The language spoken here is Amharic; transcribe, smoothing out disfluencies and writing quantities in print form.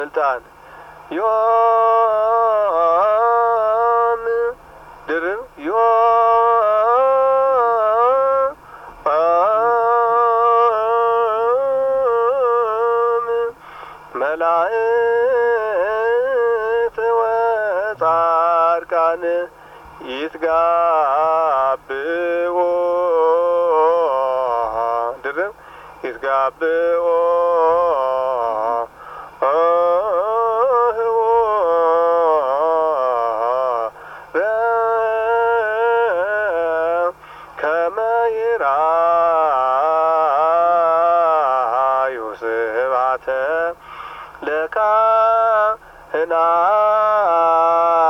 ስልጣን ዮም ድርብ መላእክት ወጻድቃን ይትጋብኡ ድርብ ይትጋብኡ ከመ ይርአዩ ስብሐተ ለካህናት